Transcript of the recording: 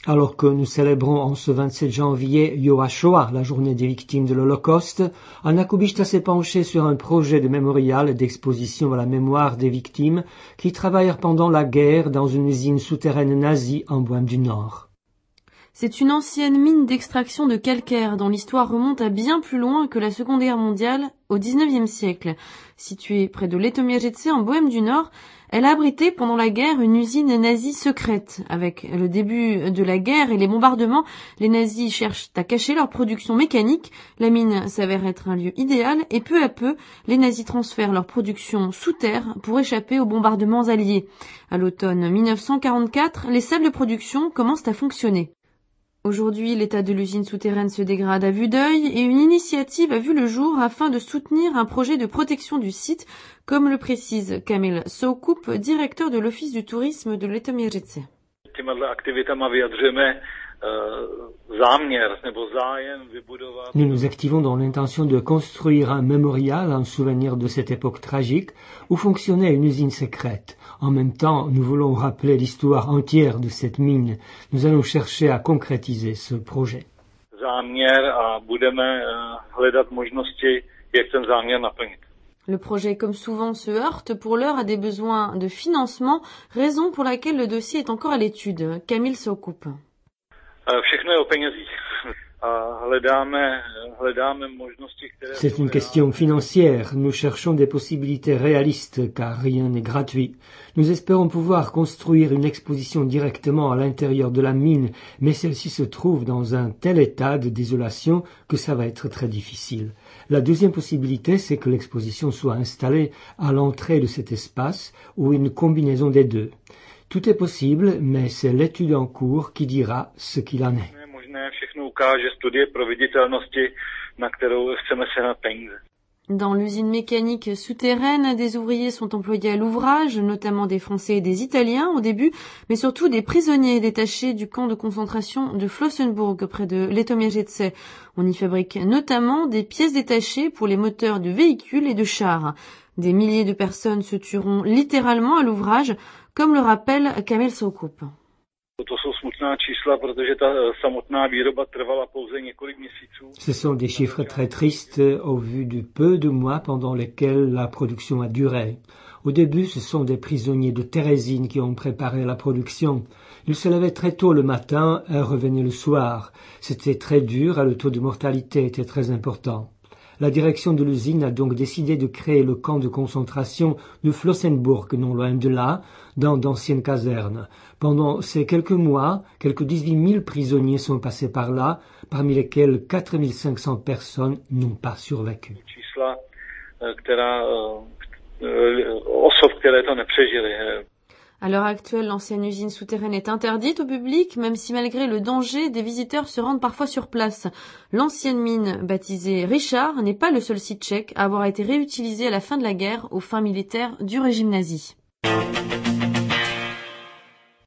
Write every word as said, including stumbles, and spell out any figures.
Alors que nous célébrons en ce vingt-sept janvier Yom HaShoah, la journée des victimes de l'Holocauste, Anna Kubishta s'est penchée sur un projet de mémorial d'exposition à la mémoire des victimes qui travaillèrent pendant la guerre dans une usine souterraine nazie en Bohême du Nord. C'est une ancienne mine d'extraction de calcaire dont l'histoire remonte à bien plus loin que la Seconde Guerre mondiale, au dix-neuvième siècle. Située près de Letoměřice en Bohême du Nord, elle a abrité pendant la guerre une usine nazie secrète. Avec le début de la guerre et les bombardements, les nazis cherchent à cacher leur production mécanique. La mine s'avère être un lieu idéal et peu à peu, les nazis transfèrent leur production sous terre pour échapper aux bombardements alliés. À l'automne mille neuf cent quarante-quatre, les salles de production commencent à fonctionner. Aujourd'hui, l'état de l'usine souterraine se dégrade à vue d'œil et une initiative a vu le jour afin de soutenir un projet de protection du site, comme le précise Kamil Soukup, directeur de l'Office du tourisme de Letoměřice. Nous nous activons dans l'intention de construire un mémorial en souvenir de cette époque tragique où fonctionnait une usine secrète. En même temps, nous voulons rappeler l'histoire entière de cette mine. Nous allons chercher à concrétiser ce projet. Le projet, comme souvent, se heurte pour l'heure à des besoins de financement, raison pour laquelle le dossier est encore à l'étude. Kamil Soukup. C'est une question financière. Nous cherchons des possibilités réalistes car rien n'est gratuit. Nous espérons pouvoir construire une exposition directement à l'intérieur de la mine, mais celle-ci se trouve dans un tel état de désolation que ça va être très difficile. La deuxième possibilité, c'est que l'exposition soit installée à l'entrée de cet espace ou une combinaison des deux. Tout est possible, mais c'est l'étude en cours qui dira ce qu'il en est. Dans l'usine mécanique souterraine, des ouvriers sont employés à l'ouvrage, notamment des Français et des Italiens au début, mais surtout des prisonniers détachés du camp de concentration de Flossenbürg près de Letoměřice. On y fabrique notamment des pièces détachées pour les moteurs de véhicules et de chars. Des milliers de personnes se tueront littéralement à l'ouvrage, comme le rappelle Kamil Soukup. Ce sont des chiffres très tristes au vu du peu de mois pendant lesquels la production a duré. Au début, ce sont des prisonniers de Térésine qui ont préparé la production. Ils se levaient très tôt le matin et revenaient le soir. C'était très dur et le taux de mortalité était très important. La direction de l'usine a donc décidé de créer le camp de concentration de Flossenbürg, non loin de là, dans d'anciennes casernes. Pendant ces quelques mois, quelques dix-huit mille prisonniers sont passés par là, parmi lesquels quatre mille cinq cents personnes n'ont pas survécu. À l'heure actuelle, l'ancienne usine souterraine est interdite au public, même si malgré le danger, des visiteurs se rendent parfois sur place. L'ancienne mine, baptisée Richard, n'est pas le seul site tchèque à avoir été réutilisé à la fin de la guerre aux fins militaires du régime nazi.